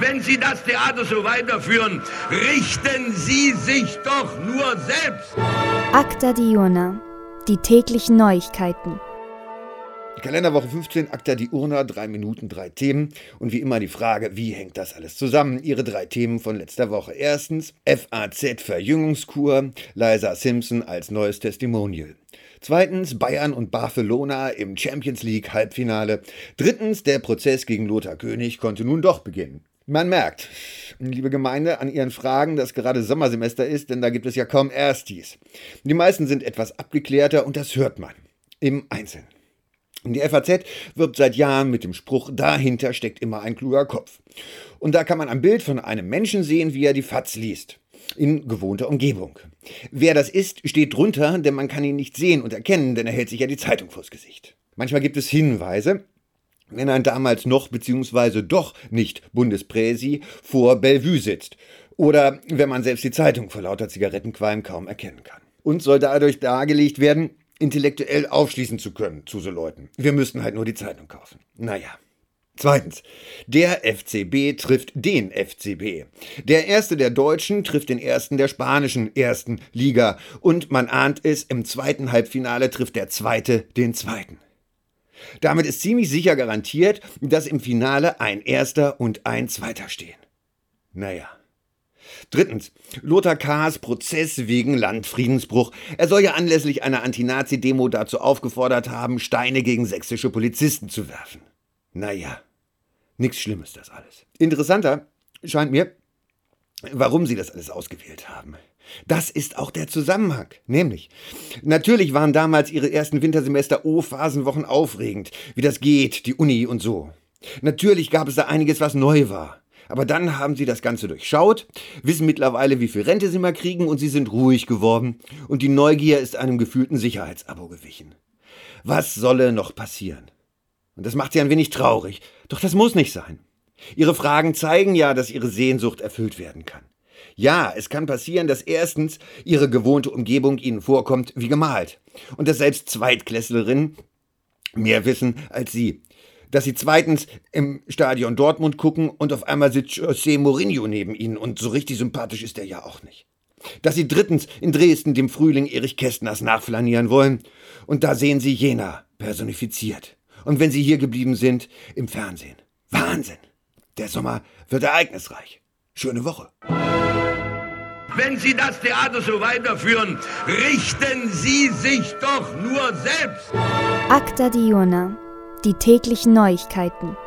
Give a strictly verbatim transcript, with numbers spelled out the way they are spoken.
Wenn Sie das Theater so weiterführen, richten Sie sich doch nur selbst. Acta Diurna, die täglichen Neuigkeiten. Kalenderwoche fünfzehn, Acta Diurna, drei Minuten, drei Themen. Und wie immer die Frage, wie hängt das alles zusammen? Ihre drei Themen von letzter Woche. Erstens, F A Z Verjüngungskur, Liza Simpson als neues Testimonial. Zweitens, Bayern und Barcelona im Champions League Halbfinale. Drittens, der Prozess gegen Lothar König konnte nun doch beginnen. Man merkt, liebe Gemeinde, an Ihren Fragen, dass gerade Sommersemester ist, denn da gibt es ja kaum Erstis. Die meisten sind etwas abgeklärter und das hört man im Einzelnen. Die F A Z wirbt seit Jahren mit dem Spruch, dahinter steckt immer ein kluger Kopf. Und da kann man ein Bild von einem Menschen sehen, wie er die Faz liest. In gewohnter Umgebung. Wer das ist, steht drunter, denn man kann ihn nicht sehen und erkennen, denn er hält sich ja die Zeitung vors Gesicht. Manchmal gibt es Hinweise, wenn ein damals noch bzw. doch nicht Bundespräsi vor Bellevue sitzt. Oder wenn man selbst die Zeitung vor lauter Zigarettenqualm kaum erkennen kann. Und soll dadurch dargelegt werden, intellektuell aufschließen zu können zu so Leuten. Wir müssten halt nur die Zeitung kaufen. Naja. Zweitens, der F C B trifft den F C B. Der Erste der Deutschen trifft den Ersten der spanischen Ersten Liga. Und man ahnt es, im zweiten Halbfinale trifft der Zweite den Zweiten. Damit ist ziemlich sicher garantiert, dass im Finale ein Erster und ein Zweiter stehen. Naja. Drittens, Lothar K.'s Prozess wegen Landfriedensbruch. Er soll ja anlässlich einer Anti-Nazi-Demo dazu aufgefordert haben, Steine gegen sächsische Polizisten zu werfen. Naja, nichts Schlimmes das alles. Interessanter scheint mir, warum sie das alles ausgewählt haben. Das ist auch der Zusammenhang. Nämlich, natürlich waren damals ihre ersten Wintersemester O-Phasenwochen aufregend, wie das geht, die Uni und so. Natürlich gab es da einiges, was neu war. Aber dann haben sie das Ganze durchschaut, wissen mittlerweile, wie viel Rente sie mal kriegen und sie sind ruhig geworden und die Neugier ist einem gefühlten Sicherheitsabo gewichen. Was solle noch passieren? Und das macht sie ein wenig traurig, doch das muss nicht sein. Ihre Fragen zeigen ja, dass ihre Sehnsucht erfüllt werden kann. Ja, es kann passieren, dass erstens ihre gewohnte Umgebung ihnen vorkommt wie gemalt und dass selbst Zweitklässlerinnen mehr wissen als sie. Dass sie zweitens im Stadion Dortmund gucken und auf einmal sitzt José Mourinho neben ihnen und so richtig sympathisch ist er ja auch nicht. Dass sie drittens in Dresden dem Frühling Erich Kästners nachflanieren wollen und da sehen sie Jena personifiziert. Und wenn sie hier geblieben sind, im Fernsehen. Wahnsinn! Der Sommer wird ereignisreich. Schöne Woche. Wenn Sie das Theater so weiterführen, richten Sie sich doch nur selbst. Acta Diurna, die täglichen Neuigkeiten.